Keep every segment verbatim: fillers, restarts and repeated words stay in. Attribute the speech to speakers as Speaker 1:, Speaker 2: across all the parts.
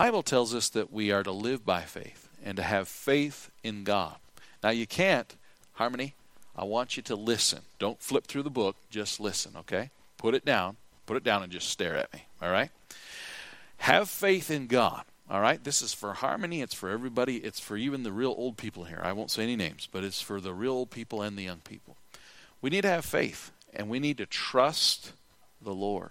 Speaker 1: Bible tells us that we are to live by faith and to have faith in God. Now you can't, Harmony, I want you to listen. Don't flip through the book, just listen, okay? Put it down. Put it down and just stare at me, all right? Have faith in God, all right? This is for Harmony. It's for everybody. It's for even the real old people here. I won't say any names, but it's for the real old people and the young people. We need to have faith, and we need to trust the Lord.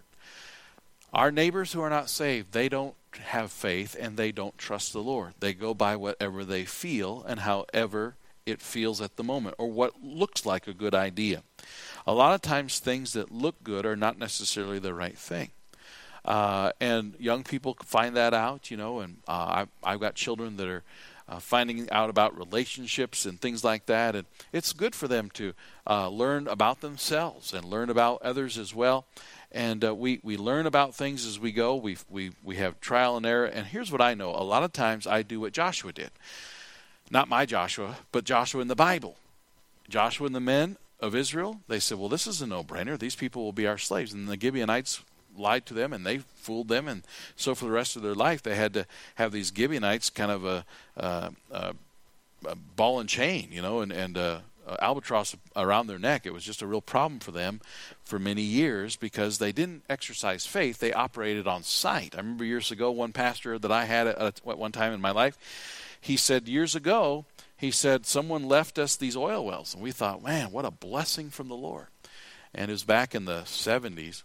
Speaker 1: Our neighbors who are not saved, they don't have faith and they don't trust the Lord. They go by whatever they feel and however it feels at the moment, or what looks like a good idea. A lot of times things that look good are not necessarily the right thing. Uh, and young people find that out, you know, and uh, I've, I've got children that are uh, finding out about relationships and things like that. And it's good for them to uh, learn about themselves and learn about others as well. And uh, we, we learn about things as we go. We we we have trial and error. And here's what I know. A lot of times I do what Joshua did. Not my Joshua, but Joshua in the Bible. Joshua and the men of Israel, they said, well, this is a no-brainer. These people will be our slaves. And the Gibeonites lied to them, and they fooled them. And so for the rest of their life, they had to have these Gibeonites kind of a, a, a, a ball and chain, you know, and, and uh, albatross around their neck. It was just a real problem for them for many years because they didn't exercise faith. They operated on sight. I remember years ago, one pastor that I had at one time in my life, he said years ago, he said, someone left us these oil wells. And we thought, man, what a blessing from the Lord. And it was back in the seventies.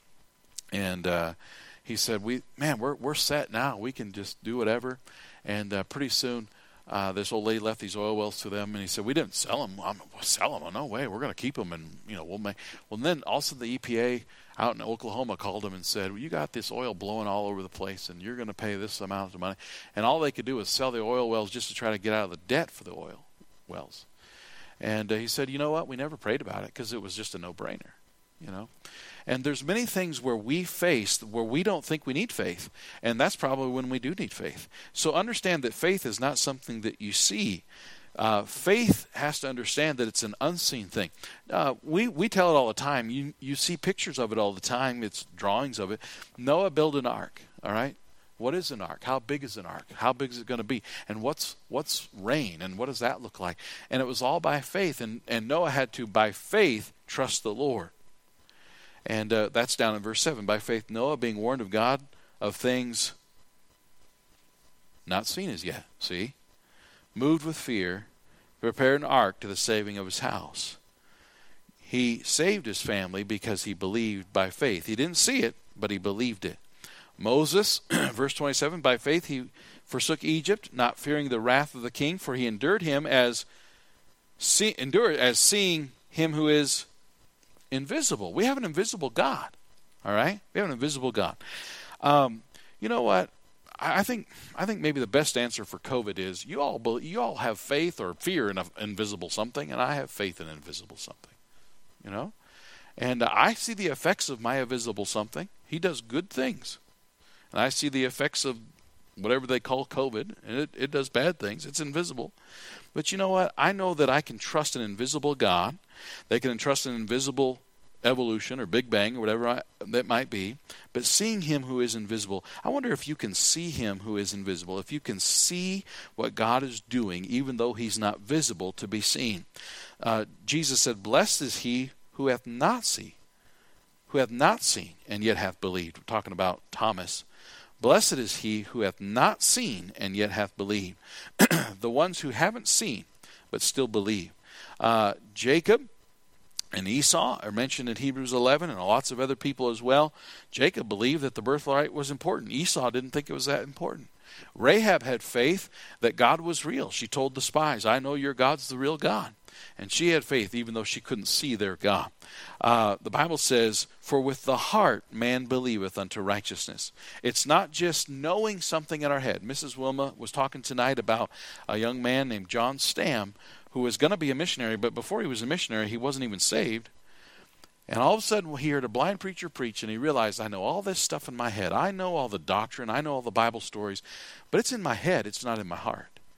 Speaker 1: And uh, he said, "We man, we're we're set now. We can just do whatever." And uh, pretty soon, uh, this old lady left these oil wells to them. And he said, "We didn't sell them. I'm, we'll sell them. Oh, no way. We're going to keep them. And, you know, we'll make." Well, and then also the E P A out in Oklahoma called him and said, well, you got this oil blowing all over the place, and you're going to pay this amount of money. And all they could do was sell the oil wells just to try to get out of the debt for the oil wells. And uh, he said, you know what? We never prayed about it because it was just a no-brainer, you know. And there's many things where we face, where we don't think we need faith. And that's probably when we do need faith. So understand that faith is not something that you see. Uh, faith has to understand that it's an unseen thing. Uh, we, we tell it all the time. You, you see pictures of it all the time. It's drawings of it. Noah built an ark, all right? What is an ark? How big is an ark? How big is it going to be? And what's what's rain? And what does that look like? And it was all by faith. And, and Noah had to, by faith, trust the Lord. And uh, that's down in verse seven. By faith, Noah, being warned of God of things not seen as yet, see, moved with fear, prepared an ark to the saving of his house. He saved his family because he believed by faith. He didn't see it, but he believed it. Moses, verse twenty-seven, by faith he forsook Egypt, not fearing the wrath of the king, for he endured him as see, endured as seeing him who is invisible. We have an invisible God, all right? We have an invisible God. Um, you know what? I think I think maybe the best answer for COVID is you all you all have faith or fear in an invisible something, and I have faith in invisible something, you know. And I see the effects of my invisible something. He does good things, and I see the effects of whatever they call COVID, and it, it does bad things. It's invisible, but you know what? I know that I can trust an invisible God. They can trust an invisible evolution or Big Bang or whatever I, that might be, but seeing him who is invisible, I wonder if you can see him who is invisible, if you can see what God is doing even though he's not visible to be seen. Uh, Jesus said, blessed is he who hath not seen, who hath not seen and yet hath believed. We're talking about Thomas. Blessed is he who hath not seen and yet hath believed. The ones who haven't seen but still believe. Uh, Jacob and Esau are mentioned in Hebrews eleven, and lots of other people as well. Jacob believed that the birthright was important. Esau didn't think it was that important. Rahab had faith that God was real. She told the spies, I know your God's the real God. And she had faith even though she couldn't see their God. Uh, the Bible says, for with the heart man believeth unto righteousness. It's not just knowing something in our head. Missus Wilma was talking tonight about a young man named John Stam who was going to be a missionary, but before he was a missionary, he wasn't even saved. And all of a sudden, he heard a blind preacher preach, and he realized, I know all this stuff in my head. I know all the doctrine. I know all the Bible stories, but it's in my head. It's not in my heart.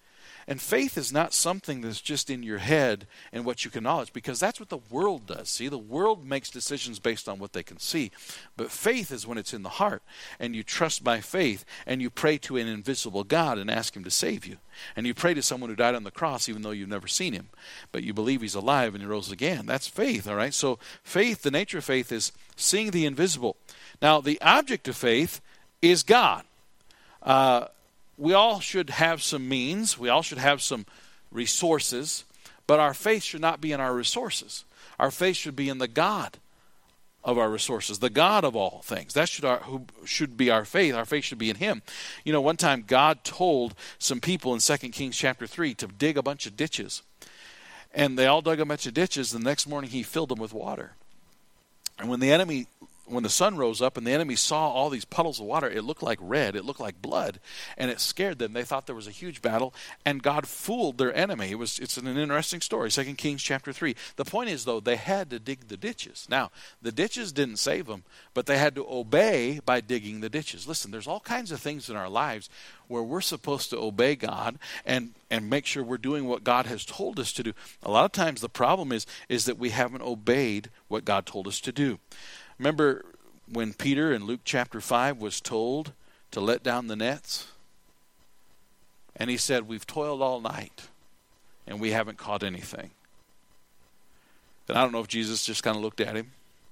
Speaker 1: And faith is not something that's just in your head and what you can knowledge, because that's what the world does. See, the world makes decisions based on what they can see. But faith is when it's in the heart, and you trust by faith, and you pray to an invisible God and ask him to save you. And you pray to someone who died on the cross even though you've never seen him, but you believe he's alive and he rose again. That's faith, all right? So faith, the nature of faith is seeing the invisible. Now, the object of faith is God. Uh, we all should have some means. We all should have some resources, but our faith should not be in our resources. Our faith should be in the God of our resources, the God of all things. That should our, who should be our faith. Our faith should be in him. You know, one time God told some people in Second Kings chapter three to dig a bunch of ditches. And they all dug a bunch of ditches. The next morning he filled them with water. And when the enemy, when the sun rose up and the enemy saw all these puddles of water, it looked like red, it looked like blood, and it scared them. They thought there was a huge battle, and God fooled their enemy. It was, it's an interesting story, Second Kings chapter three. The point is, though, they had to dig the ditches. Now, the ditches didn't save them, but they had to obey by digging the ditches. Listen, there's all kinds of things in our lives where we're supposed to obey God and, and make sure we're doing what God has told us to do. A lot of times the problem is, is that we haven't obeyed what God told us to do. Remember when Peter in Luke chapter five was told to let down the nets? And he said, we've toiled all night and we haven't caught anything. And I don't know if Jesus just kind of looked at him.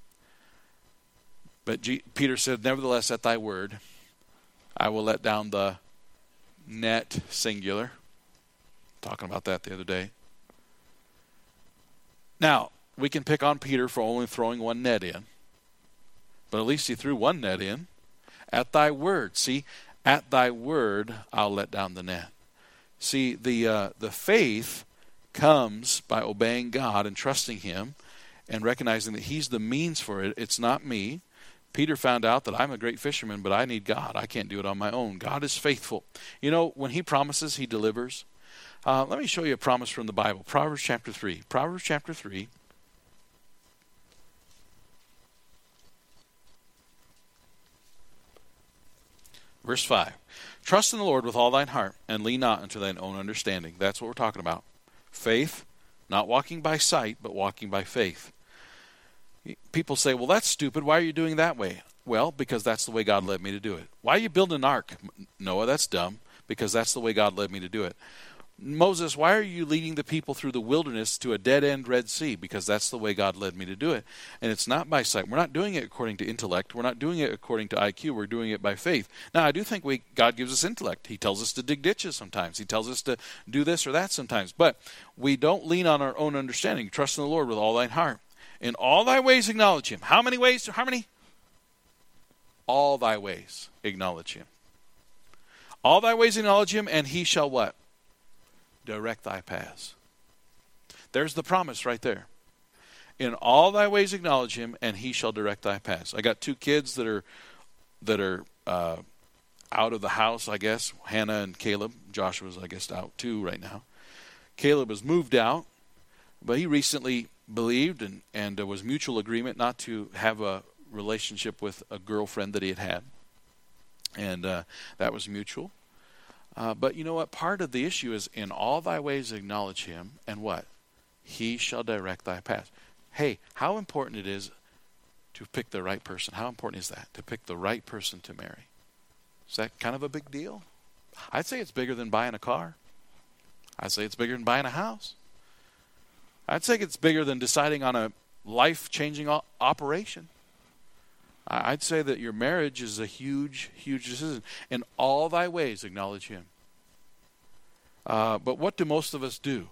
Speaker 1: But G- Peter said, nevertheless, at thy word, I will let down the net, singular. Talking about that the other day. Now, we can pick on Peter for only throwing one net in. But at least he threw one net in. At thy word. See, at thy word, I'll let down the net. See, the uh, the faith comes by obeying God and trusting him and recognizing that he's the means for it. It's not me. Peter found out that I'm a great fisherman, but I need God. I can't do it on my own. God is faithful. You know, when he promises, he delivers. Uh, let me show you a promise from the Bible. Proverbs chapter three. Proverbs chapter three. Verse five, trust in the Lord with all thine heart, and lean not unto thine own understanding. That's what we're talking about. Faith, not walking by sight, but walking by faith. People say, well, that's stupid. Why are you doing that way? Well, because that's the way God led me to do it. Why are you building an ark? Noah, that's dumb. Because that's the way God led me to do it. Moses, why are you leading the people through the wilderness to a dead-end Red Sea? Because that's the way God led me to do it. And it's not by sight. We're not doing it according to intellect. We're not doing it according to I Q. We're doing it by faith. Now, I do think we God gives us intellect. He tells us to dig ditches sometimes. He tells us to do this or that sometimes. But we don't lean on our own understanding. Trust in the Lord with all thine heart. In all thy ways acknowledge him. How many ways? How many? All thy ways acknowledge him. All thy ways acknowledge him, and he shall what? Direct thy paths. There's the promise right there. In all thy ways acknowledge him, and he shall direct thy paths. I got two kids that are that are uh, out of the house, I guess. Hannah and Caleb. Joshua's, I guess, out too right now. Caleb has moved out, but he recently believed and, and uh, was mutual agreement not to have a relationship with a girlfriend that he had had. And uh, that was mutual. Uh, but you know what? Part of the issue is in all thy ways acknowledge him, and what? He shall direct thy path. Hey, how important it is to pick the right person. How important is that? To pick the right person to marry. Is that kind of a big deal? I'd say it's bigger than buying a car. I'd say it's bigger than buying a house. I'd say it's bigger than deciding on a life-changing o- operation. I'd say that your marriage is a huge, huge decision. In all thy ways, acknowledge him. Uh, but what do most of us do?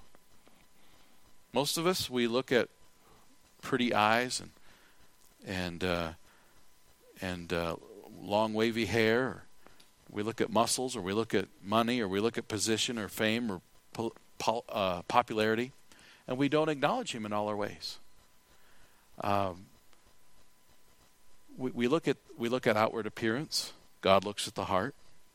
Speaker 1: Most of us, we look at pretty eyes and and uh, and uh, long wavy hair. Or we look at muscles, or we look at money, or we look at position, or fame, or po- po- uh, popularity, and we don't acknowledge him in all our ways. Um, We, we look at we look at outward appearance. God looks at the heart.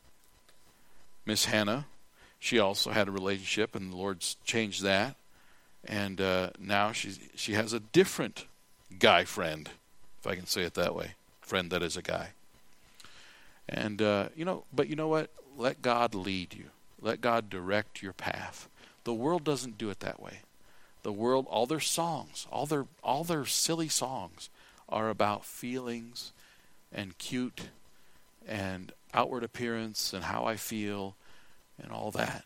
Speaker 1: Miss Hannah, she also had a relationship, and the Lord's changed that, and uh, now she she has a different guy friend, if I can say it that way, friend that is a guy. And uh, you know, but you know what? Let God lead you. Let God direct your path. The world doesn't do it that way. The world, all their songs, all their all their silly songs are about feelings and cute and outward appearance and how I feel and all that.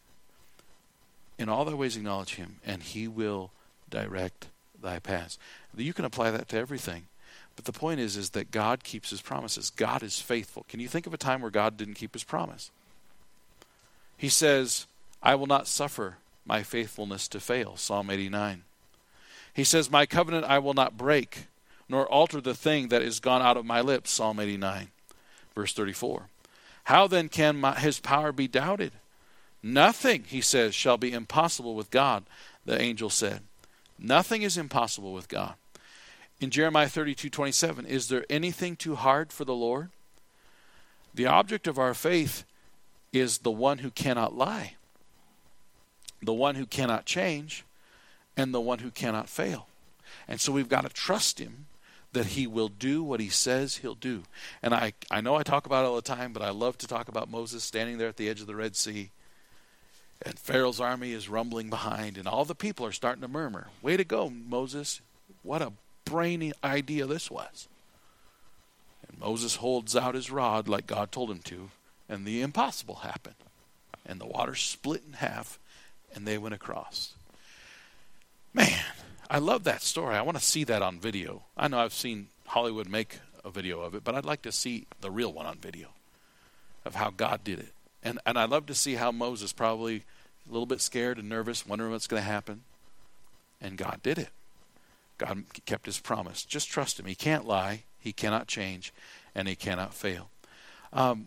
Speaker 1: In all thy ways acknowledge him, and he will direct thy paths. You can apply that to everything. But the point is, is that God keeps his promises. God is faithful. Can you think of a time where God didn't keep his promise? He says, I will not suffer my faithfulness to fail, Psalm eighty-nine. He says, my covenant I will not break, nor alter the thing that is gone out of my lips, Psalm eighty-nine, verse thirty-four. How then can my, his power be doubted? Nothing, he says, shall be impossible with God, the angel said. Nothing is impossible with God. In Jeremiah thirty-two twenty-seven, is there anything too hard for the Lord? The object of our faith is the one who cannot lie, the one who cannot change, and the one who cannot fail. And so we've got to trust him that he will do what he says he'll do. And I, I know I talk about it all the time, but I love to talk about Moses standing there at the edge of the Red Sea. And Pharaoh's army is rumbling behind, and all the people are starting to murmur. Way to go, Moses. What a brainy idea this was. And Moses holds out his rod like God told him to, and the impossible happened. And the water split in half, and they went across. Man, I love that story. I want to see that on video. I know I've seen Hollywood make a video of it, but I'd like to see the real one on video of how God did it. And and I'd love to see how Moses, probably a little bit scared and nervous, wondering what's going to happen. And God did it. God kept his promise. Just trust him. He can't lie. He cannot change. And he cannot fail. Um,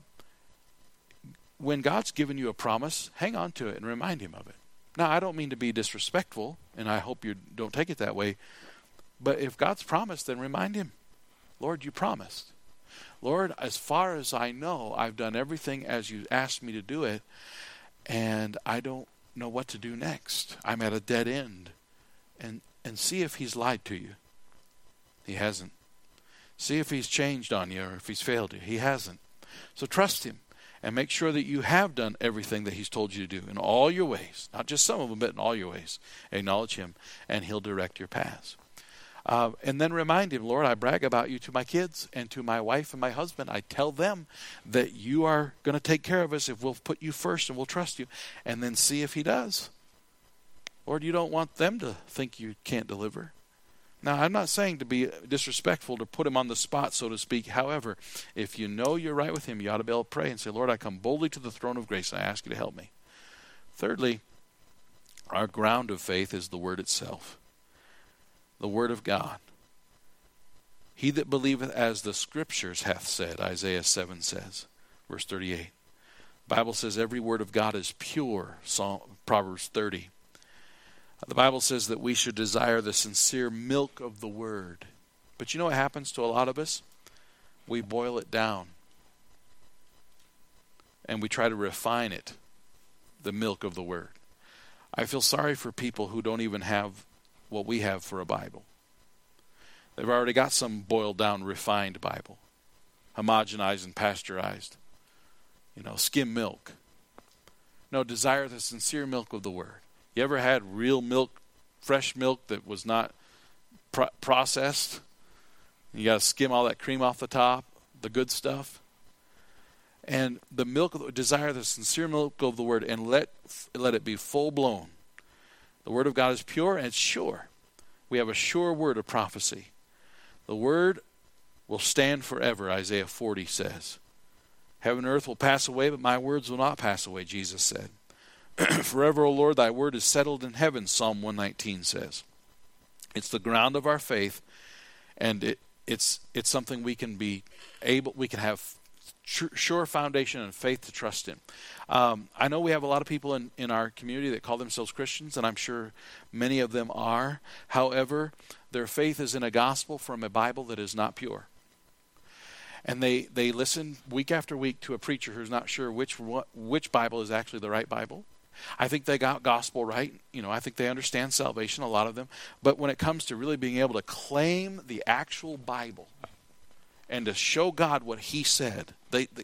Speaker 1: when God's given you a promise, hang on to it and remind him of it. Now, I don't mean to be disrespectful, and I hope you don't take it that way. But if God's promised, then remind him. Lord, you promised. Lord, as far as I know, I've done everything as you asked me to do it, and I don't know what to do next. I'm at a dead end. And and see if he's lied to you. He hasn't. See if he's changed on you or if he's failed you. He hasn't. So trust him and make sure that you have done everything that he's told you to do in all your ways. Not just some of them, but in all your ways. Acknowledge him, and he'll direct your paths. Uh, and then remind him, Lord, I brag about you to my kids and to my wife and my husband. I tell them that you are going to take care of us if we'll put you first and we'll trust you. And then see if he does. Lord, you don't want them to think you can't deliver. Now, I'm not saying to be disrespectful, to put him on the spot, so to speak. However, if you know you're right with him, you ought to be able to pray and say, Lord, I come boldly to the throne of grace and I ask you to help me. Thirdly, our ground of faith is the word itself. The word of God. He that believeth as the scriptures hath said, Isaiah seven says, verse thirty-eight. The Bible says every word of God is pure, Psalm, Proverbs thirty. The Bible says that we should desire the sincere milk of the word. But you know what happens to a lot of us? We boil it down. And we try to refine it, the milk of the word. I feel sorry for people who don't even have what we have for a Bible. They've already got some boiled down, refined Bible. Homogenized and pasteurized. You know, skim milk. No, desire the sincere milk of the word. You ever had real milk, fresh milk that was not pro- processed? You got to skim all that cream off the top, the good stuff. And the milk, of the, desire the sincere milk of the word, and let let it be full blown. The word of God is pure and it's sure. We have a sure word of prophecy. The word will stand forever, Isaiah forty says. Heaven and earth will pass away, but my words will not pass away, Jesus said. Forever, O Lord, thy word is settled in heaven, Psalm one nineteen says. It's the ground of our faith, and it, it's it's something we can be able, we can have sure foundation and faith to trust in. Um, I know we have a lot of people in, in our community that call themselves Christians, and I'm sure many of them are. However, their faith is in a gospel from a Bible that is not pure. And they, they listen week after week to a preacher who's not sure which which Bible is actually the right Bible. I think they got gospel right. You know, I think they understand salvation, a lot of them. But when it comes to really being able to claim the actual Bible and to show God what he said, they, they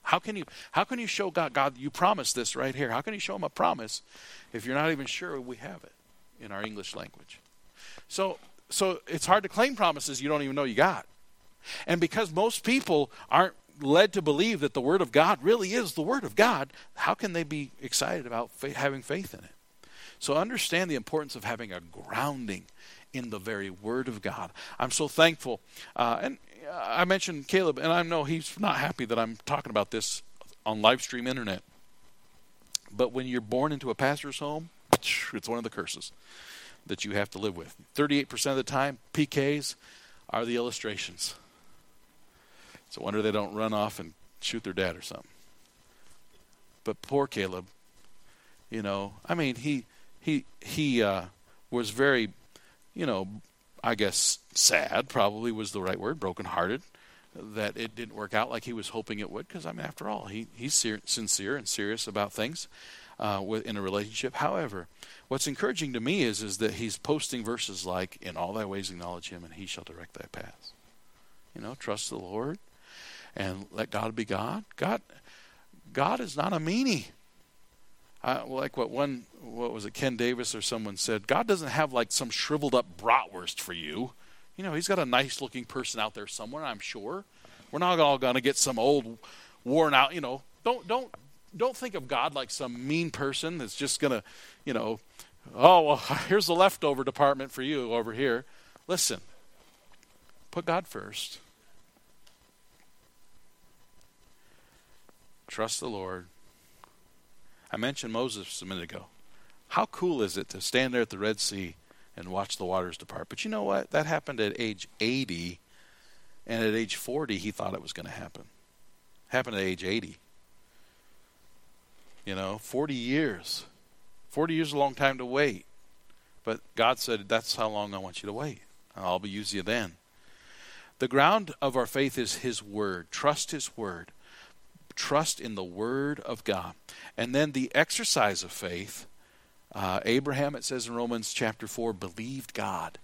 Speaker 1: How can you how can you show God, God, you promised this right here? How can you show him a promise if you're not even sure we have it in our English language? So so it's hard to claim promises you don't even know you got. And because most people aren't led to believe that the Word of God really is the Word of God, how can they be excited about fa- having faith in it? So understand the importance of having a grounding in the very Word of God. I'm so thankful. Uh, and I mentioned Caleb, and I know he's not happy that I'm talking about this on live stream internet. But when you're born into a pastor's home, it's one of the curses that you have to live with. thirty-eight percent of the time, P Ks are the illustrations. It's a wonder they don't run off and shoot their dad or something. But poor Caleb, you know, I mean, he he he uh, was very, you know, I guess sad probably was the right word, brokenhearted, that it didn't work out like he was hoping it would. Because I mean, after all, he he's ser- sincere and serious about things uh, with, in a relationship. However, what's encouraging to me is is that he's posting verses like, "In all thy ways acknowledge him, and he shall direct thy paths." You know, trust the Lord and let God be God. God, God is not a meanie. Uh, like what one, what was it, Ken Davis or someone said, God doesn't have like some shriveled up bratwurst for you. You know, he's got a nice looking person out there somewhere, I'm sure. We're not all going to get some old worn out, you know, don't, don't, don't think of God like some mean person that's just going to, you know, oh, well, here's the leftover department for you over here. Listen, put God first. Trust the Lord. I mentioned Moses a minute ago. How cool is it to stand there at the Red Sea and watch the waters depart? But you know what? That happened at age eighty, and at age forty, he thought it was going to happen. Happened at age eighty. You know, forty years. forty years is a long time to wait. But God said, that's how long I want you to wait. I'll be using you then. The ground of our faith is His Word. Trust His Word. Trust in the Word of God. And then the exercise of faith, uh, Abraham, it says in Romans chapter four, believed God.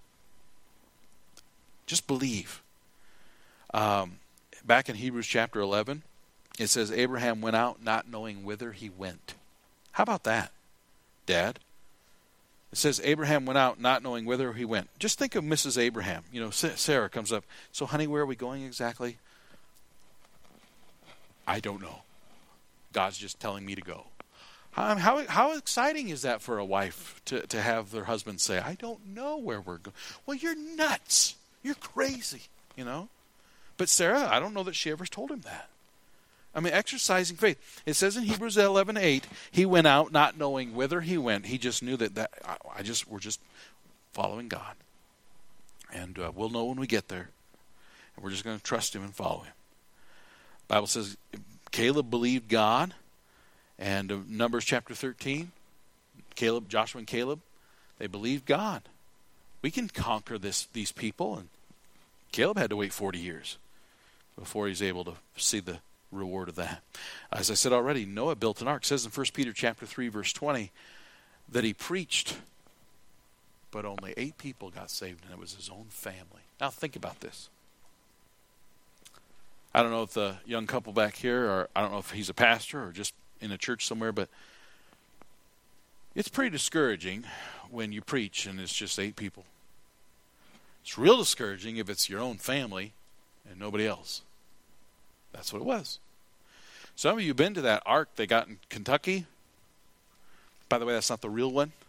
Speaker 1: Just believe. Um, back in Hebrews chapter eleven, it says Abraham went out not knowing whither he went. How about that, Dad? It says Abraham went out not knowing whither he went. Just think of Missus Abraham. You know, Sarah comes up. So, honey, where are we going exactly? I don't know. God's just telling me to go. How, how, how exciting is that for a wife to, to have their husband say, I don't know where we're going. Well, you're nuts. You're crazy, you know. But Sarah, I don't know that she ever told him that. I mean, exercising faith. It says in Hebrews eleven eight, he went out not knowing whither he went. He just knew that, that I, I just we're just following God. And uh, we'll know when we get there. And we're just going to trust Him and follow Him. The Bible says Caleb believed God, and uh, Numbers chapter thirteen, Caleb, Joshua and Caleb, they believed God. We can conquer this these people, and Caleb had to wait forty years before he's able to see the reward of that. As I said already, Noah built an ark. It says in First Peter chapter three, verse twenty, that he preached, but only eight people got saved, and it was his own family. Now think about this. I don't know if the young couple back here, or I don't know if he's a pastor or just in a church somewhere, but it's pretty discouraging when you preach and it's just eight people. It's real discouraging if it's your own family and nobody else. That's what it was. Some of you have been to that ark they got in Kentucky. By the way, that's not the real one.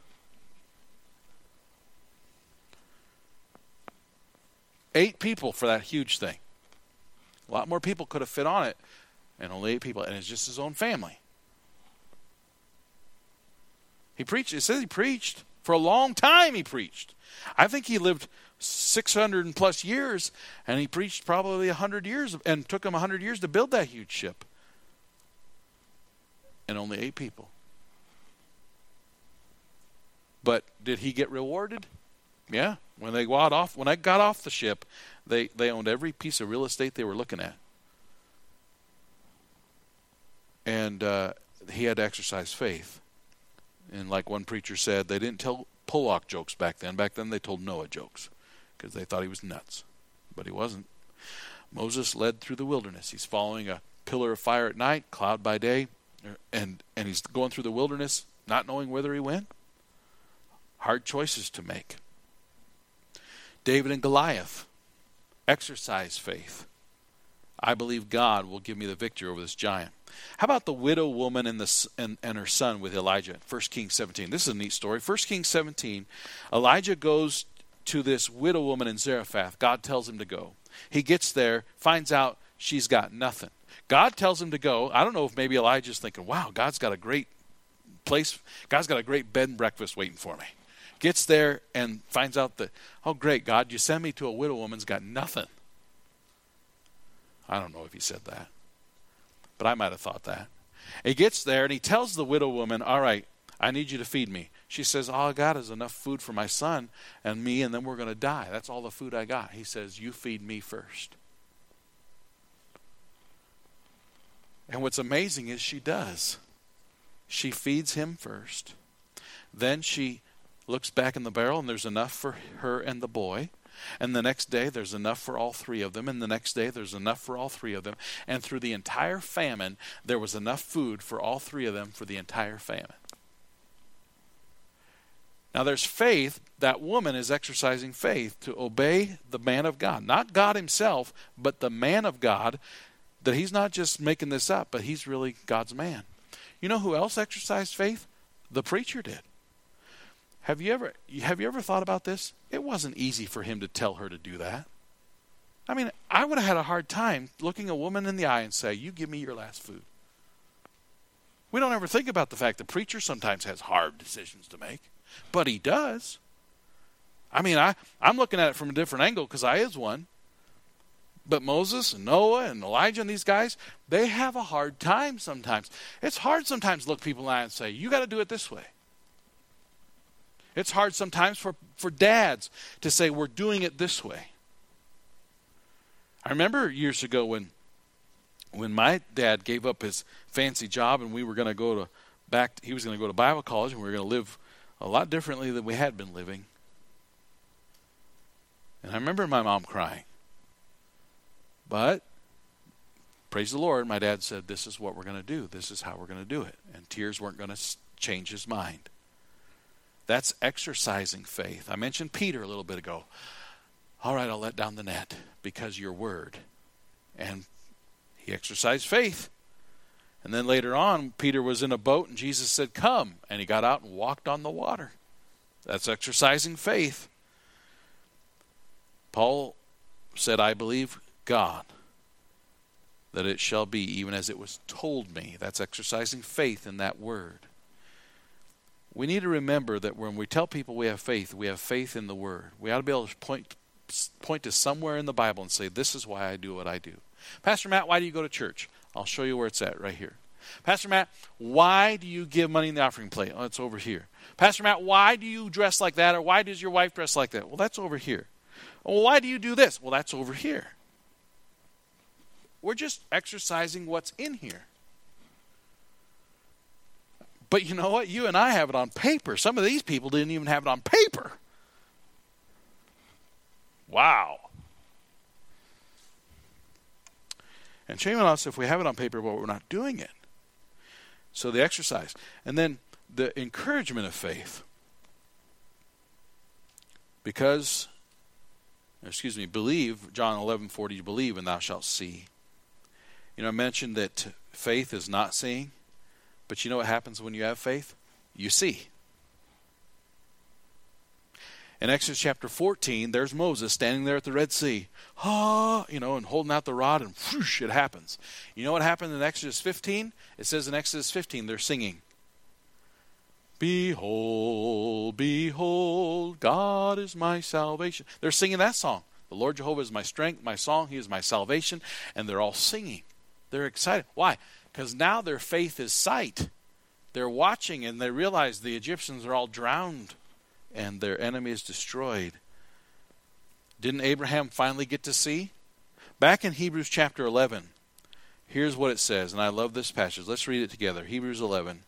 Speaker 1: Eight people for that huge thing. A lot more people could have fit on it, and only eight people, and it's just his own family. He preached, it says he preached. For a long time he preached. I think he lived six hundred plus years, and he preached probably one hundred years, and took him one hundred years to build that huge ship. And only eight people. But did he get rewarded? Yeah. When they got off, when I got off the ship, they, they owned every piece of real estate they were looking at. And uh, he had to exercise faith. And like one preacher said, they didn't tell Pollock jokes back then. Back then they told Noah jokes because they thought he was nuts. But he wasn't. Moses led through the wilderness. He's following a pillar of fire at night, cloud by day, and, and he's going through the wilderness, not knowing whither he went. Hard choices to make. David and Goliath, exercise faith. I believe God will give me the victory over this giant. How about the widow woman and, the, and, and her son with Elijah? First Kings seventeen. This is a neat story. First Kings seventeen, Elijah goes to this widow woman in Zarephath. God tells him to go. He gets there, finds out she's got nothing. God tells him to go. I don't know if maybe Elijah's thinking, wow, God's got a great place. God's got a great bed and breakfast waiting for me. Gets there and finds out that, oh, great, God, you send me to a widow woman's got nothing. I don't know if he said that, but I might have thought that. He gets there and he tells the widow woman, all right, I need you to feed me. She says, all I got is enough food for my son and me, and then we're going to die. That's all the food I got. He says, you feed me first. And what's amazing is she does. She feeds him first. Then she looks back in the barrel and there's enough for her and the boy. And the next day there's enough for all three of them. And the next day there's enough for all three of them. And through the entire famine, there was enough food for all three of them for the entire famine. Now there's faith. That woman is exercising faith to obey the man of God. Not God himself, but the man of God. That he's not just making this up, but he's really God's man. You know who else exercised faith? The preacher did. Have you ever have you ever thought about this? It wasn't easy for him to tell her to do that. I mean, I would have had a hard time looking a woman in the eye and say, you give me your last food. We don't ever think about the fact the preacher sometimes has hard decisions to make, but he does. I mean, I, I'm looking at it from a different angle because I is one. But Moses and Noah and Elijah and these guys, they have a hard time sometimes. It's hard sometimes to look people in the eye and say, you got to do it this way. It's hard sometimes for, for dads to say, we're doing it this way. I remember years ago when when my dad gave up his fancy job and we were going to go to back, he was going to go to Bible college and we were going to live a lot differently than we had been living. And I remember my mom crying. But, praise the Lord, my dad said, this is what we're going to do. This is how we're going to do it. And tears weren't going to change his mind. That's exercising faith. I mentioned Peter a little bit ago. All right, I'll let down the net because your word. And he exercised faith. And then later on, Peter was in a boat and Jesus said, come. And he got out and walked on the water. That's exercising faith. Paul said, I believe God, that it shall be even as it was told me. That's exercising faith in that word. We need to remember that when we tell people we have faith, we have faith in the word. We ought to be able to point, point to somewhere in the Bible and say, this is why I do what I do. Pastor Matt, why do you go to church? I'll show you where it's at right here. Pastor Matt, why do you give money in the offering plate? Oh, it's over here. Pastor Matt, why do you dress like that? Or why does your wife dress like that? Well, that's over here. Well, why do you do this? Well, that's over here. We're just exercising what's in here. But you know what? You and I have it on paper. Some of these people didn't even have it on paper. Wow. And shame on us if we have it on paper, but we're not doing it. So the exercise. And then the encouragement of faith. Because, excuse me, believe, John eleven forty, believe and thou shalt see. You know, I mentioned that faith is not seeing. But you know what happens when you have faith? You see. In Exodus chapter fourteen, there's Moses standing there at the Red Sea. Ah, you know, and holding out the rod and whoosh, it happens. You know what happened in Exodus fifteen? It says in Exodus fifteen, they're singing. Behold, behold, God is my salvation. They're singing that song. The Lord Jehovah is my strength, my song, he is my salvation. And they're all singing. They're excited. Why? Because now their faith is sight. They're watching and they realize the Egyptians are all drowned and their enemy is destroyed. Didn't Abraham finally get to see? Back in Hebrews chapter eleven, here's what it says, and I love this passage. Let's read it together. Hebrews eleven.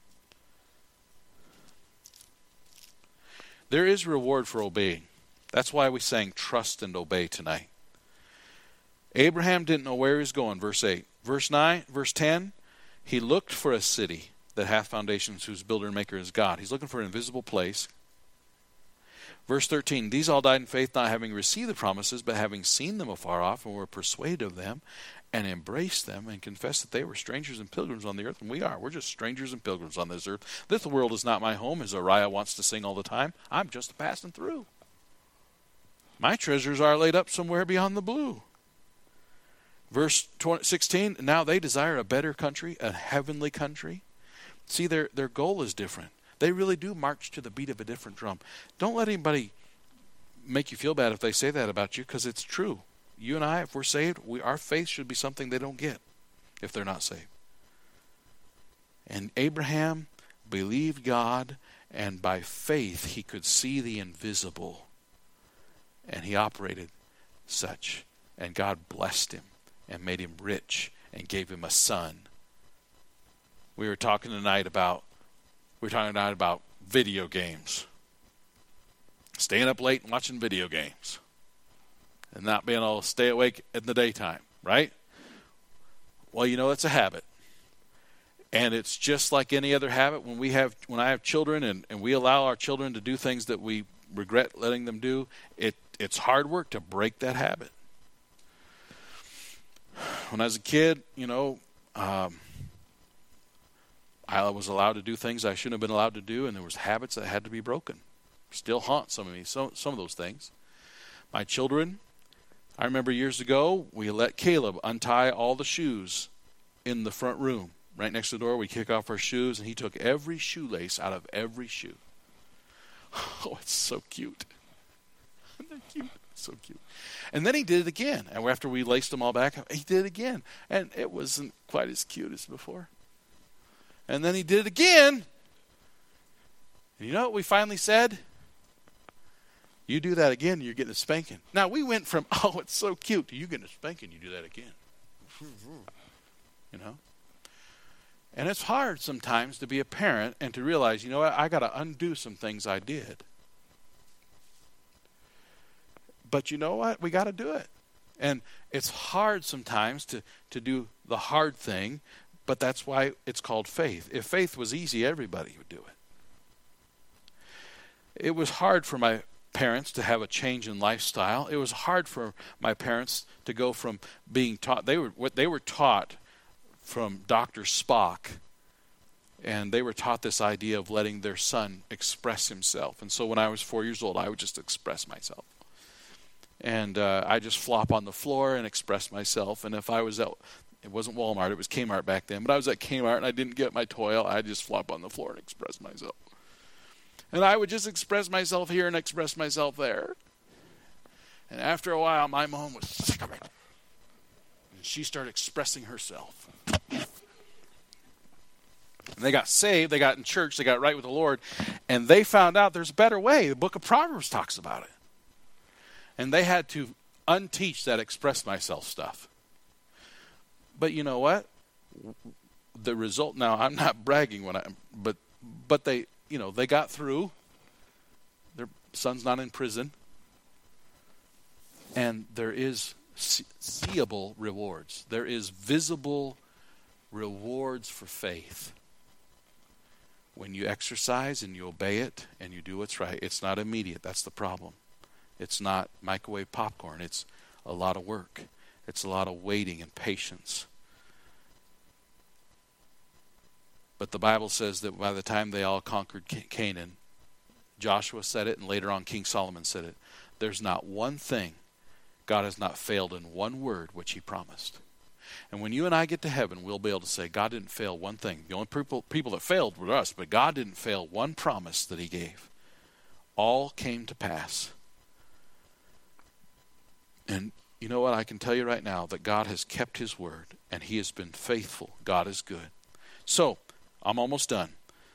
Speaker 1: There is reward for obeying. That's why we sang trust and obey tonight. Abraham didn't know where he was going, verse eight. Verse nine, verse ten, he looked for a city that hath foundations, whose builder and maker is God. He's looking for an invisible place. Verse thirteen, these all died in faith, not having received the promises, but having seen them afar off, and were persuaded of them, and embraced them, and confessed that they were strangers and pilgrims on the earth. And we are. We're just strangers and pilgrims on this earth. This world is not my home, as Uriah wants to sing all the time. I'm just passing through. My treasures are laid up somewhere beyond the blue. Verse sixteen, now they desire a better country, a heavenly country. See, their, their goal is different. They really do march to the beat of a different drum. Don't let anybody make you feel bad if they say that about you, because it's true. You and I, if we're saved, we, our faith should be something they don't get if they're not saved. And Abraham believed God, and by faith he could see the invisible. And he operated such. And God blessed him and made him rich and gave him a son. We were talking tonight about we were talking tonight about video games. Staying up late and watching video games. And not being able to stay awake in the daytime, right? Well, you know, it's a habit. And it's just like any other habit. When we have when I have children and, and we allow our children to do things that we regret letting them do, it it's hard work to break that habit. When I was a kid, you know, um, I was allowed to do things I shouldn't have been allowed to do, and there was habits that had to be broken. Still haunt some of me, some, some of those things. My children, I remember years ago, we let Caleb untie all the shoes in the front room. Right next to the door, we kick off our shoes, and he took every shoelace out of every shoe. Oh, it's so cute. Isn't that cute? So cute. And then he did it again. And after we laced them all back, he did it again. And it wasn't quite as cute as before. And then he did it again. And you know what we finally said? You do that again, you're getting a spanking. Now, we went from, oh, it's so cute, to you getting a spanking, you do that again. You know? And it's hard sometimes to be a parent and to realize, you know what, I got to undo some things I did. But you know what? We got to do it. And it's hard sometimes to, to do the hard thing, but that's why it's called faith. If faith was easy, everybody would do it. It was hard for my parents to have a change in lifestyle. It was hard for my parents to go from being taught, they were what they were taught from Doctor Spock, and they were taught this idea of letting their son express himself. And so when I was four years old, I would just express myself. And uh, I just flop on the floor and express myself. And if I was at, it wasn't Walmart, it was Kmart back then, but I was at Kmart and I didn't get my toy, I'd just flop on the floor and express myself. And I would just express myself here and express myself there. And after a while, my mom was sick of it. And she started expressing herself. And they got saved, they got in church, they got right with the Lord, and they found out there's a better way. The book of Proverbs talks about it. And they had to unteach that express myself stuff. But you know what? The result, now I'm not bragging when I, but but they, you know, they got through. Their son's not in prison. And there is seeable rewards. There is visible rewards for faith. When you exercise and you obey it and you do what's right, it's not immediate. That's the problem. It's not microwave popcorn. It's a lot of work. It's a lot of waiting and patience. But the Bible says that by the time they all conquered Canaan, Joshua said it, and later on King Solomon said it, there's not one thing God has not failed in one word which he promised. And when you and I get to heaven, we'll be able to say, God didn't fail one thing. The only people, people that failed were us, but God didn't fail one promise that he gave. All came to pass. And you know what? I can tell you right now that God has kept his word, and he has been faithful. God is good. So, I'm almost done.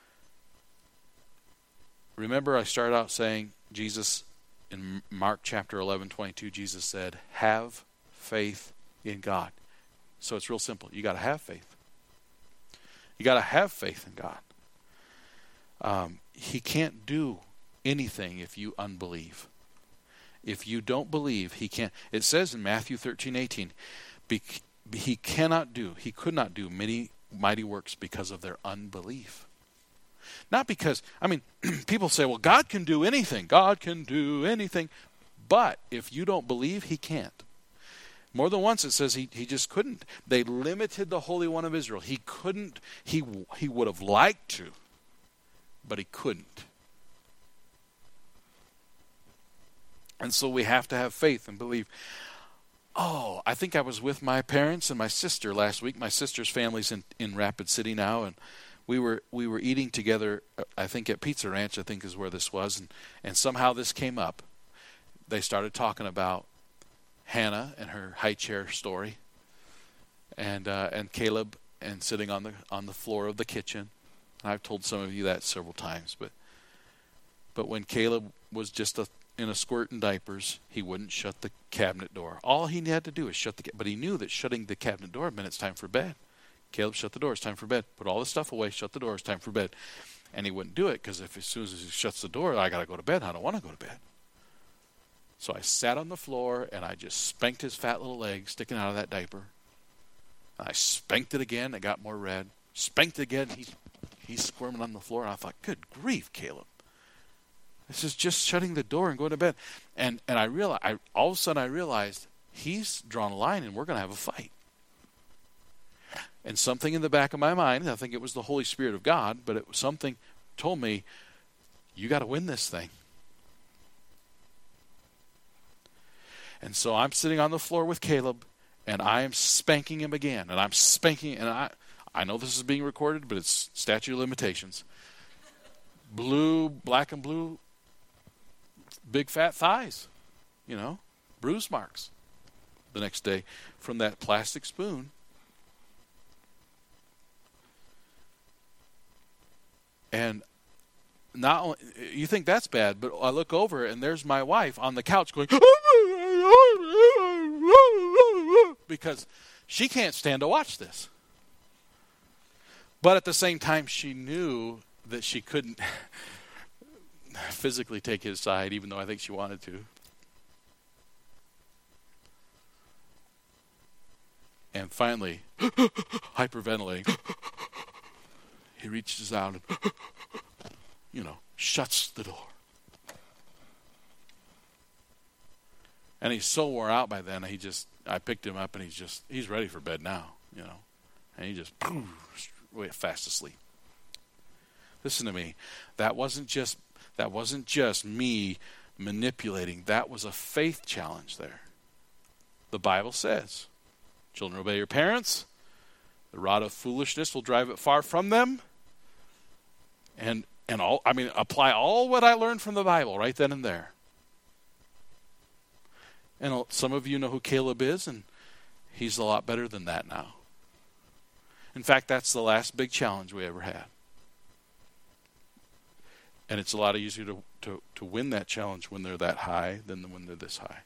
Speaker 1: Remember, I started out saying, Jesus, in Mark chapter eleven, twenty-two, Jesus said, have faith in God. So it's real simple. You got to have faith. You got to have faith in God. Um, he can't do anything if you unbelieve. If you don't believe, he can't. It says in Matthew thirteen eighteen, he cannot do, he could not do many mighty works because of their unbelief. Not because, I mean, people say, well, God can do anything. God can do anything. But if you don't believe, he can't. More than once it says he, he just couldn't. They limited the Holy One of Israel. He couldn't, he, he would have liked to, but he couldn't. And so we have to have faith and believe. Oh, I think I was with my parents and my sister last week. My sister's family's in, in Rapid City now, and we were we were eating together, I think at Pizza Ranch, I think is where this was, and, and somehow this came up. They started talking about Hannah and her high chair story, and uh, and Caleb and sitting on the on the floor of the kitchen. I've told some of you that several times, but but when Caleb was just a in a squirt and diapers, he wouldn't shut the cabinet door. All he had to do is shut the, but he knew that shutting the cabinet door meant it's time for bed. Caleb, shut the door, it's time for bed. Put all the stuff away, shut the door, it's time for bed. And he wouldn't do it because if as soon as he shuts the door, I got to go to bed. I don't want to go to bed. So I sat on the floor and I just spanked his fat little leg sticking out of that diaper. I spanked it again, it got more red. Spanked it again, he's, he's squirming on the floor. And I thought, good grief, Caleb. This is just shutting the door and going to bed. And and I realized, I, all of a sudden I realized he's drawn a line and we're going to have a fight. And something in the back of my mind, I think it was the Holy Spirit of God, but it was something told me, you got to win this thing. And so I'm sitting on the floor with Caleb and I am spanking him again. And I'm spanking, and I, I know this is being recorded, but it's statute of limitations. Blue, black and blue, big fat thighs, you know, bruise marks the next day from that plastic spoon. And not only, you think that's bad, but I look over and there's my wife on the couch going, because she can't stand to watch this. But at the same time, she knew that she couldn't physically take his side, even though I think she wanted to. And finally, hyperventilating, he reaches out and, you know, shuts the door. And he's so wore out by then, he just, I picked him up and he's just, he's ready for bed now, you know. And he just, went fast asleep. Listen to me. That wasn't just that wasn't just me manipulating. That was a faith challenge there. The Bible says, children, obey your parents. The rod of foolishness will drive it far from them. And and all I mean, apply all what I learned from the Bible right then and there. And some of you know who Caleb is, and he's a lot better than that now. In fact, that's the last big challenge we ever had. And it's a lot easier to, to, to win that challenge when they're that high than when they're this high.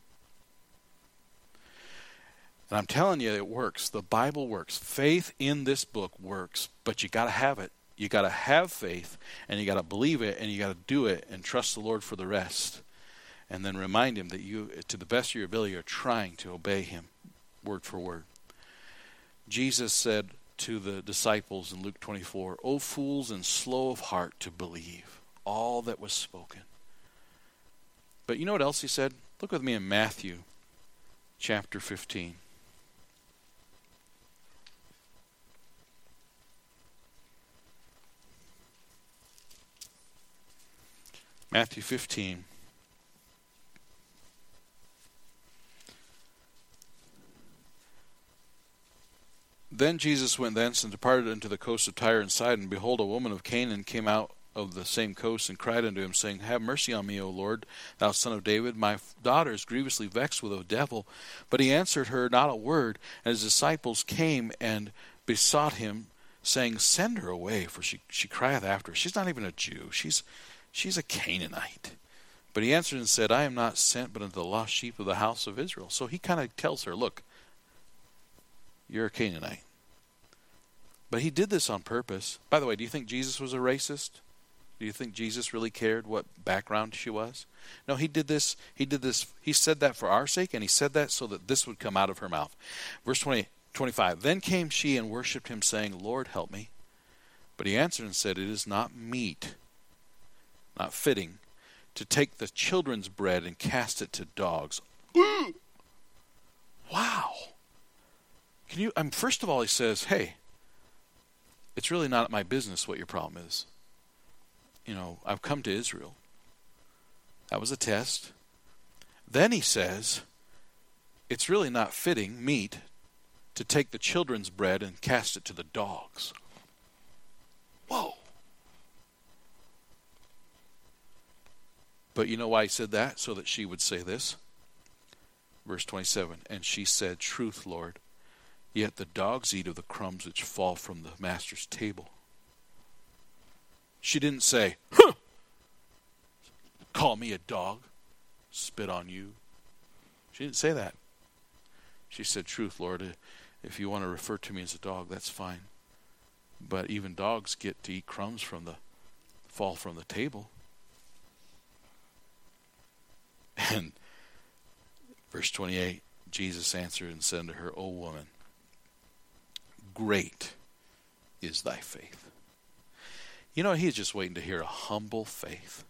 Speaker 1: And I'm telling you, it works. The Bible works. Faith in this book works, but you got to have it. You got to have faith, and you got to believe it, and you got to do it, and trust the Lord for the rest. And then remind him that you, to the best of your ability, are trying to obey him word for word. Jesus said to the disciples in Luke twenty-four, O fools and slow of heart to believe all that was spoken. But you know what else he said? Look with me in Matthew chapter fifteen. Matthew fifteen. Then Jesus went thence and departed unto the coast of Tyre and Sidon. And behold, a woman of Canaan came out of the same coast and cried unto him, saying, Have mercy on me, O Lord, thou son of David. My daughter is grievously vexed with a devil. But he answered her not a word. And his disciples came and besought him, saying, Send her away, for she, she crieth after us. She's not even a Jew. She's, she's a Canaanite. But he answered and said, I am not sent but unto the lost sheep of the house of Israel. So he kind of tells her, look, you're a Canaanite. But he did this on purpose. By the way, do you think Jesus was a racist? Do you think Jesus really cared what background she was? No, he did this, he did this, he said that for our sake, and he said that so that this would come out of her mouth. Verse twenty, twenty-five, then came she and worshipped him, saying, Lord, help me. But he answered and said, it is not meet, not fitting, to take the children's bread and cast it to dogs. Wow. Can you, um, first of all, he says, hey, it's really not my business what your problem is. You know, I've come to Israel. That was a test. Then he says, it's really not fitting, meet, to take the children's bread and cast it to the dogs. Whoa. But you know why he said that? So that she would say this. Verse twenty-seven, and she said, truth, Lord, yet the dogs eat of the crumbs which fall from the master's table. She didn't say, huh, call me a dog, spit on you. She didn't say that. She said, truth, Lord, if you want to refer to me as a dog, that's fine. But even dogs get to eat crumbs from the, fall from the table. And verse twenty-eight, Jesus answered and said to her, O woman, great is thy faith. You know, he's just waiting to hear a humble faith.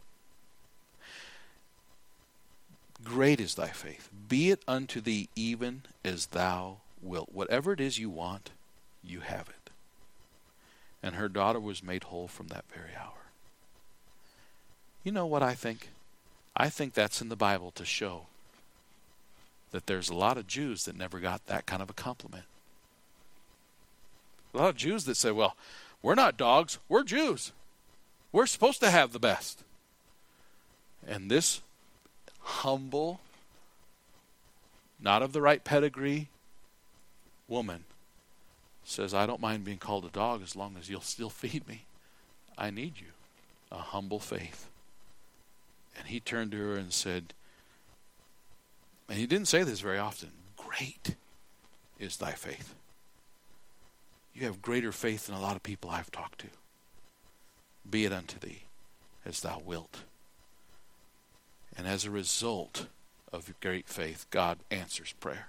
Speaker 1: Great is thy faith. Be it unto thee even as thou wilt. Whatever it is you want, you have it. And her daughter was made whole from that very hour. You know what I think? I think that's in the Bible to show that there's a lot of Jews that never got that kind of a compliment. A lot of Jews that say, well, we're not dogs, we're Jews. We're supposed to have the best. And this humble, not of the right pedigree woman says, I don't mind being called a dog as long as you'll still feed me. I need you. A humble faith. And he turned to her and said, and he didn't say this very often, great is thy faith. You have greater faith than a lot of people I've talked to. Be it unto thee as thou wilt. And as a result of your great faith, God answers prayer.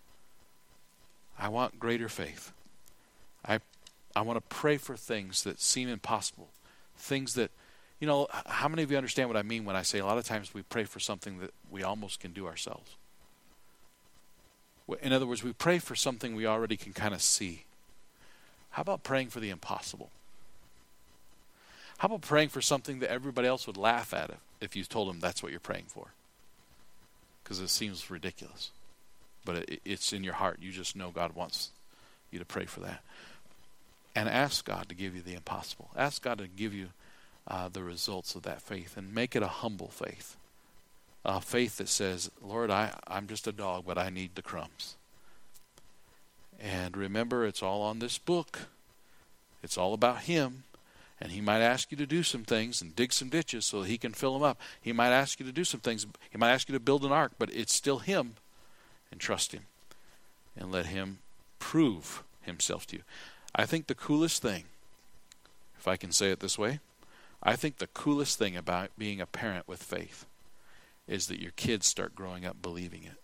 Speaker 1: I want greater faith. I I want to pray for things that seem impossible. Things that, you know, how many of you understand what I mean when I say a lot of times we pray for something that we almost can do ourselves? In other words, we pray for something we already can kind of see. How about praying for the impossible? How about praying for something that everybody else would laugh at if, if you told them that's what you're praying for? Because it seems ridiculous. But it, it's in your heart. You just know God wants you to pray for that. And ask God to give you the impossible. Ask God to give you uh, the results of that faith. And make it a humble faith. A faith that says, Lord, I, I'm just a dog, but I need the crumbs. And remember, it's all on this book. It's all about Him. And He might ask you to do some things and dig some ditches so that He can fill them up. He might ask you to do some things. He might ask you to build an ark, but it's still Him. And trust Him. And let Him prove Himself to you. I think the coolest thing, if I can say it this way, I think the coolest thing about being a parent with faith is that your kids start growing up believing it.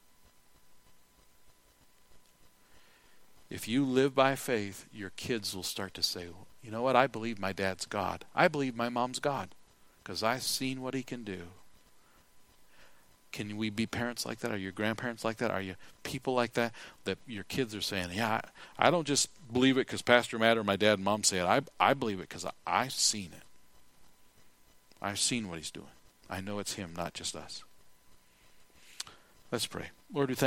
Speaker 1: If you live by faith, your kids will start to say, you know what, I believe my dad's God. I believe my mom's God because I've seen what He can do. Can we be parents like that? Are your grandparents like that? Are you people like that? That your kids are saying, yeah, I, I don't just believe it because Pastor Matt or my dad and mom say it. I, I believe it because I've seen it. I've seen what He's doing. I know it's Him, not just us. Let's pray. Lord, we thank